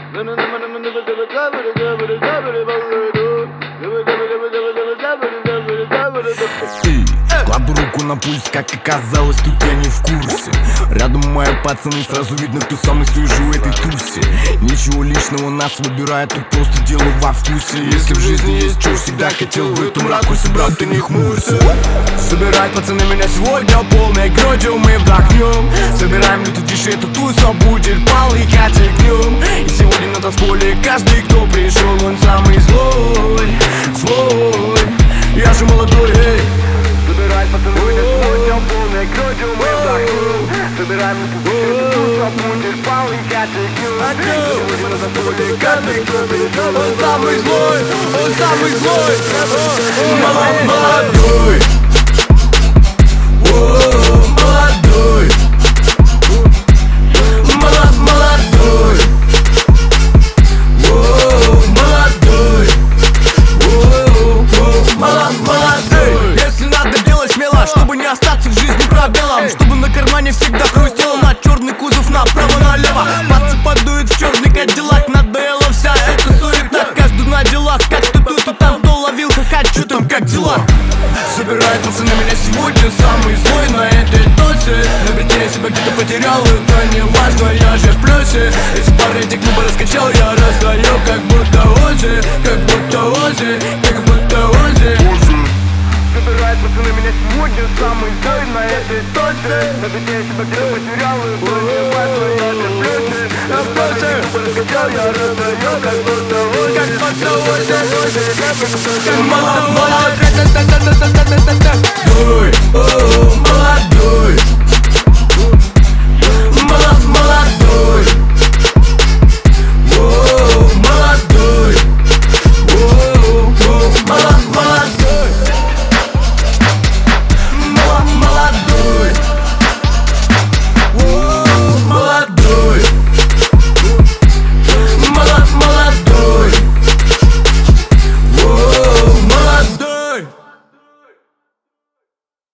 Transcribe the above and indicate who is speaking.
Speaker 1: Кладу руку на пульс, как оказалось, тут я не в курсе. Рядом мои пацаны, сразу видно, кто самый свежий в этой тусе. Ничего личного, нас выбирает, тут просто дело во вкусе. Если в жизни есть что, всегда хотел в этом ракурсе, брат, ты не хмурься. Собирают пацаны меня сегодня полной грудью, мы вдохнем. Собираем лютую тише, эту тусу будет полыхать огнем. И сегодня на танцполе каждый, кто пришел, он самый злой, злой. Я же молодой, эй.
Speaker 2: Собирать пацаны меня сегодня полной грудью, мы вдохнем. Собираем лютую тише, эту тусу будет полыхать огнем. Сегодня на танцполе каждый, кто пришел, он самый злой, он самый злой.
Speaker 1: Молодой, молодой, молодой, молодой. Если надо делать смело, чтобы не остаться в жизни пробелом, чтобы на кармане всегда хрустело, на черный кузов направо-налево. Пацы подуют в черный кадиллак, надоела вся эта суета. Каждый на делах, как ты тут, а там кто ловил, хочу там, как дела. Собирают пацаны меня сегодня самый злой на этой тосе. На бите я себя где-то потерял, это не важно, я же в плюсе. Эти пары эти клубы раскачал, я раздаю, как будто Ози, как будто Ози, как будто Ози.
Speaker 2: Собирают пацаны меня сегодня самый злой на этой тосе. На бите я себя где-то потерял, это не важно, я же в плюсе. На плюсе клубы раскачал, я раздаю, как будто Ози, как будто Ози, как будто Ози.
Speaker 1: Молодой, молодой.